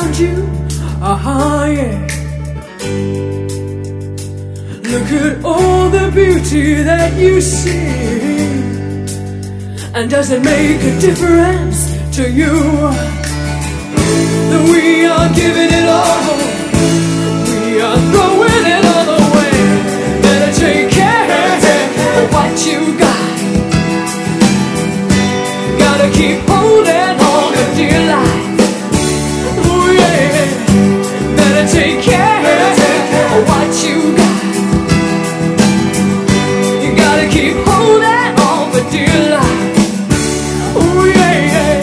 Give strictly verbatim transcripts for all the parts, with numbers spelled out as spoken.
around you. Ah, yeah. Look at all the beauty that you see. And does it make a difference to you that we are giving it all? We are throwing it all away. Better take care of what you got. Gotta keep holding on to dear life. Oh yeah. Better take care of what you got. You gotta keep holding on for dear life. Oh yeah, yeah.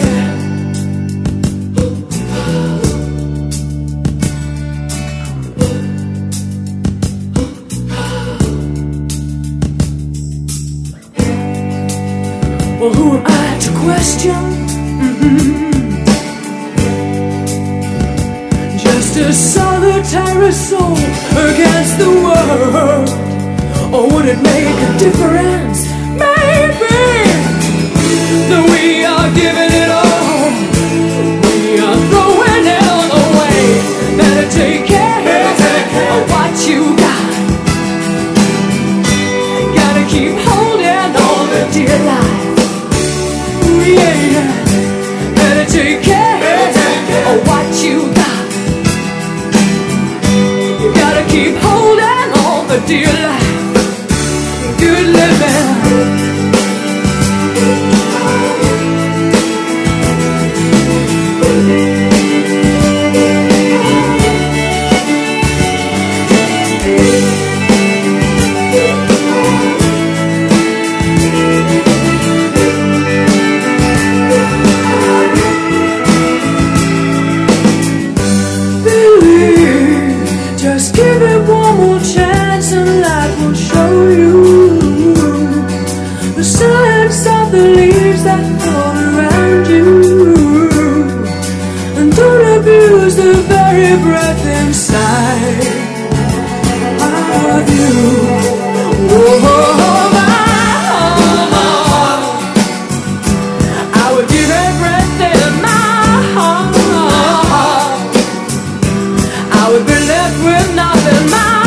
Well, who am I to question? Mm-hmm. Just a solitary soul against the world. Or would it make a difference? Maybe that we are giving it all. We are throwing it all away. Better take care of what you got. Gotta keep holding on to dear life. Ooh, yeah, yeah. Better take care of what you got. You gotta keep holding on for dear life. Good living. Just give it one more chance and life will show you the silence of the leaves that fall around you. And don't abuse the very breath inside of you. Oh, my heart, I would give everything in my heart. I would be left with nothing. My